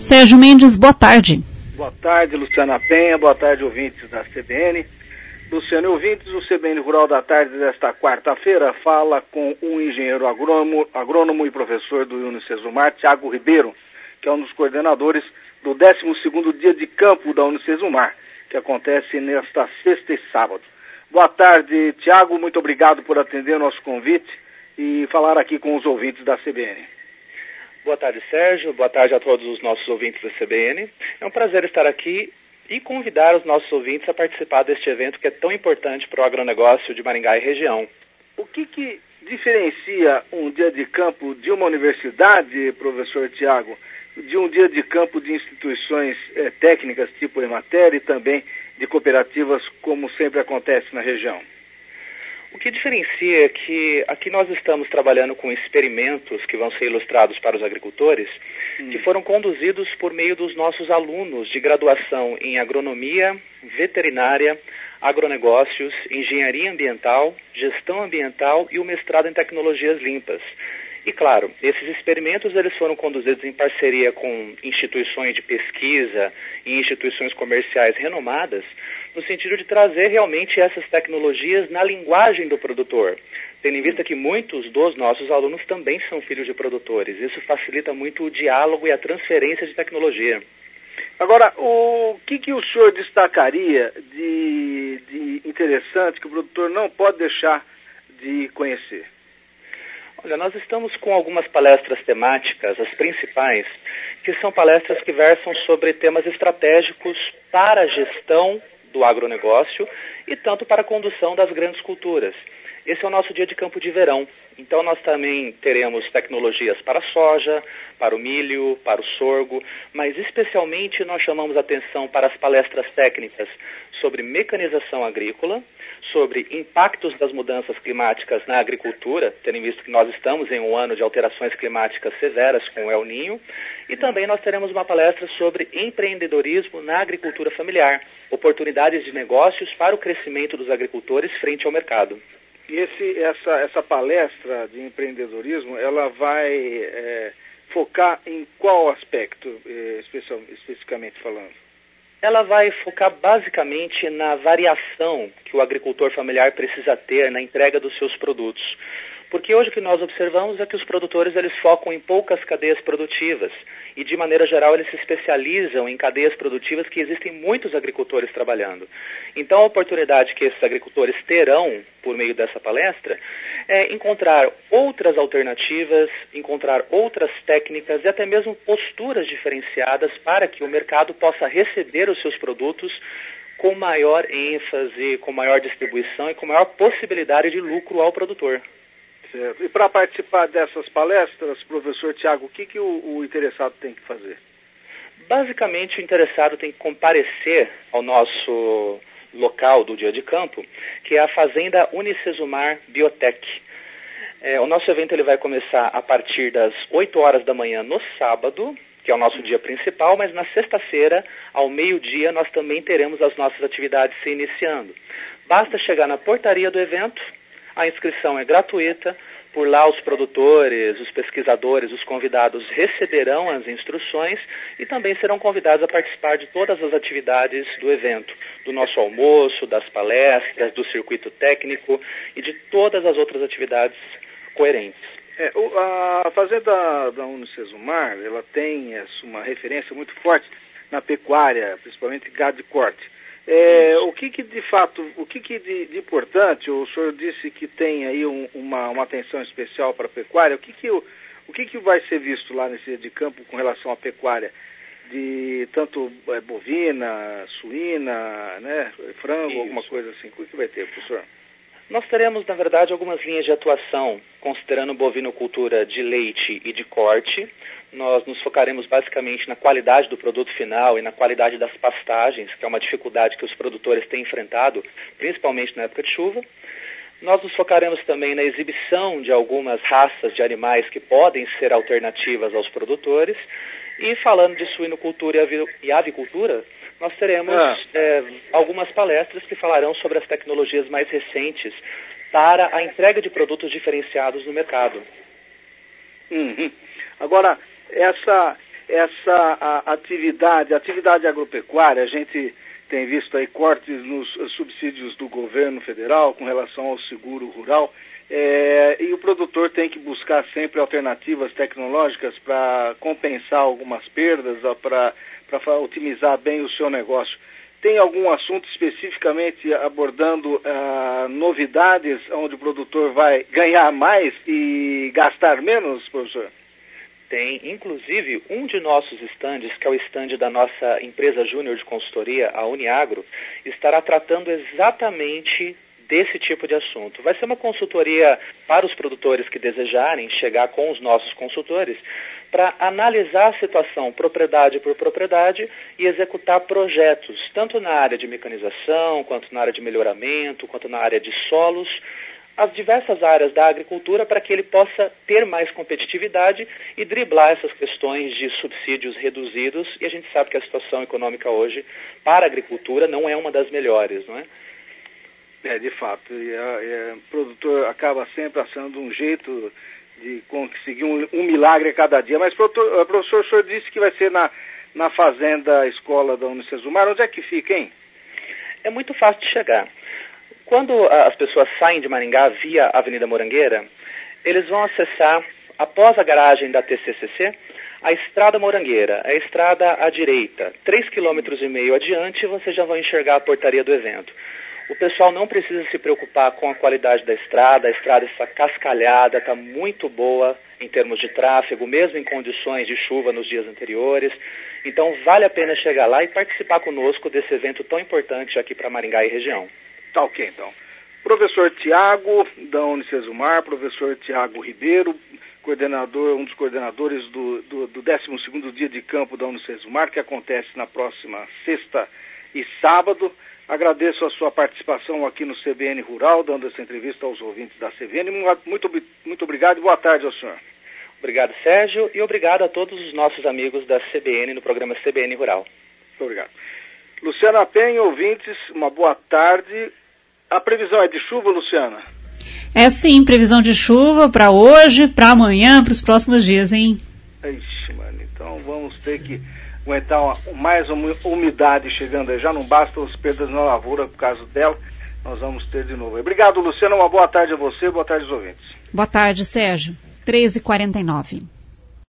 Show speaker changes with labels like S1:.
S1: Sérgio Mendes, boa tarde.
S2: Boa tarde, Luciana Penha, boa tarde, ouvintes da CBN. Luciano, ouvintes, o CBN Rural da Tarde desta quarta-feira fala com o engenheiro agrônomo e professor do Unicesumar, Tiago Ribeiro, que é um dos coordenadores do 12º dia de campo da Unicesumar, que acontece nesta sexta e sábado. Boa tarde, Tiago, muito obrigado por atender o nosso convite e falar aqui com os ouvintes da CBN.
S3: Boa tarde, Sérgio. Boa tarde a todos os nossos ouvintes da CBN. É um prazer estar aqui e convidar os nossos ouvintes a participar deste evento que é tão importante para o agronegócio de Maringá e região.
S2: O que diferencia um dia de campo de uma universidade, professor Tiago, de um dia de campo de instituições técnicas tipo Emater e também de cooperativas, como sempre acontece na região?
S3: O que diferencia é que aqui nós estamos trabalhando com experimentos que vão ser ilustrados para os agricultores, que foram conduzidos por meio dos nossos alunos de graduação em agronomia, veterinária, agronegócios, engenharia ambiental, gestão ambiental e o mestrado em tecnologias limpas. E claro, esses experimentos eles foram conduzidos em parceria com instituições de pesquisa e instituições comerciais renomadas, no sentido de trazer realmente essas tecnologias na linguagem do produtor, tendo em vista que muitos dos nossos alunos também são filhos de produtores. Isso facilita muito o diálogo e a transferência de tecnologia.
S2: Agora, o que o senhor destacaria de interessante que o produtor não pode deixar de conhecer?
S3: Olha, nós estamos com algumas palestras temáticas, as principais, que são palestras que versam sobre temas estratégicos para a gestão do agronegócio e tanto para a condução das grandes culturas. Esse é o nosso dia de campo de verão. Então nós também teremos tecnologias para a soja, para o milho, para o sorgo, mas especialmente nós chamamos atenção para as palestras técnicas sobre mecanização agrícola, sobre impactos das mudanças climáticas na agricultura, tendo em vista que nós estamos em um ano de alterações climáticas severas com o El Niño, e também nós teremos uma palestra sobre empreendedorismo na agricultura familiar, oportunidades de negócios para o crescimento dos agricultores frente ao mercado.
S2: E essa palestra de empreendedorismo, ela vai focar em qual aspecto, especificamente falando?
S3: Ela vai focar basicamente na variação que o agricultor familiar precisa ter na entrega dos seus produtos. Porque hoje o que nós observamos é que os produtores eles focam em poucas cadeias produtivas e de maneira geral eles se especializam em cadeias produtivas que existem muitos agricultores trabalhando. Então a oportunidade que esses agricultores terão por meio dessa palestra é encontrar outras alternativas, encontrar outras técnicas e até mesmo posturas diferenciadas para que o mercado possa receber os seus produtos com maior ênfase, com maior distribuição e com maior possibilidade de lucro ao produtor.
S2: Certo. E para participar dessas palestras, professor Tiago, o que o interessado tem que fazer?
S3: Basicamente, o interessado tem que comparecer ao nosso local do dia de campo, que é a Fazenda Unicesumar Biotech. O nosso evento ele vai começar a partir das 8 horas da manhã no sábado, que é o nosso dia principal, mas na sexta-feira, ao meio-dia, nós também teremos as nossas atividades se iniciando. Basta chegar na portaria do evento, a inscrição é gratuita, por lá os produtores, os pesquisadores, os convidados receberão as instruções e também serão convidados a participar de todas as atividades do evento, do nosso almoço, das palestras, do circuito técnico e de todas as outras atividades coerentes.
S2: A fazenda da Unicesumar, ela tem uma referência muito forte na pecuária, principalmente gado de corte. O que de fato, o que de importante, o senhor disse que tem aí uma atenção especial para a pecuária, o que vai ser visto lá nesse dia de campo com relação à pecuária, de tanto bovina, suína, né, frango, isso, alguma coisa assim, o que vai ter, professor?
S3: Nós teremos, na verdade, algumas linhas de atuação, considerando bovinocultura de leite e de corte. Nós nos focaremos basicamente na qualidade do produto final e na qualidade das pastagens, que é uma dificuldade que os produtores têm enfrentado, principalmente na época de chuva. Nós nos focaremos também na exibição de algumas raças de animais que podem ser alternativas aos produtores. E falando de suinocultura e avicultura, nós teremos algumas palestras que falarão sobre as tecnologias mais recentes para a entrega de produtos diferenciados no mercado.
S2: Agora, essa atividade agropecuária, a gente tem visto aí cortes nos subsídios do governo federal com relação ao seguro rural, e o produtor tem que buscar sempre alternativas tecnológicas para compensar algumas perdas, para otimizar bem o seu negócio. Tem algum assunto especificamente abordando novidades onde o produtor vai ganhar mais e gastar menos, professor?
S3: Tem, inclusive, um de nossos estandes, que é o estande da nossa empresa júnior de consultoria, a Uniagro, estará tratando exatamente desse tipo de assunto. Vai ser uma consultoria para os produtores que desejarem chegar com os nossos consultores para analisar a situação propriedade por propriedade e executar projetos, tanto na área de mecanização, quanto na área de melhoramento, quanto na área de solos, as diversas áreas da agricultura para que ele possa ter mais competitividade e driblar essas questões de subsídios reduzidos. E a gente sabe que a situação econômica hoje para a agricultura não é uma das melhores, não é?
S2: De fato. O produtor acaba sempre achando um jeito de conseguir um milagre a cada dia. Mas, professor, o senhor disse que vai ser na Fazenda Escola da Unicesumar. Onde é que fica, hein?
S3: É muito fácil de chegar. Quando as pessoas saem de Maringá via Avenida Morangueira, eles vão acessar, após a garagem da TCCC, a Estrada Morangueira, a estrada à direita. 3,5 km adiante, você já vai enxergar a portaria do evento. O pessoal não precisa se preocupar com a qualidade da estrada, a estrada está cascalhada, está muito boa em termos de tráfego, mesmo em condições de chuva nos dias anteriores. Então, vale a pena chegar lá e participar conosco desse evento tão importante aqui para Maringá e região.
S2: Tá ok, então. Professor Tiago, da Unicesumar, professor Tiago Ribeiro, um dos coordenadores do 12º dia de campo da Unicesumar, que acontece na próxima sexta e sábado. Agradeço a sua participação aqui no CBN Rural, dando essa entrevista aos ouvintes da CBN. Muito obrigado e boa tarde ao senhor.
S3: Obrigado, Sérgio, e obrigado a todos os nossos amigos da CBN no programa CBN Rural.
S2: Muito obrigado. Luciana Penha, ouvintes, uma boa tarde. A previsão é de chuva, Luciana?
S1: É sim, previsão de chuva para hoje, para amanhã, para os próximos dias, hein?
S2: Ixi, mano, então vamos ter que aguentar mais umidade chegando aí. Já não basta as perdas na lavoura por causa dela, nós vamos ter de novo. Obrigado, Luciana, uma boa tarde a você, boa tarde aos ouvintes.
S1: Boa tarde, Sérgio. 13h49.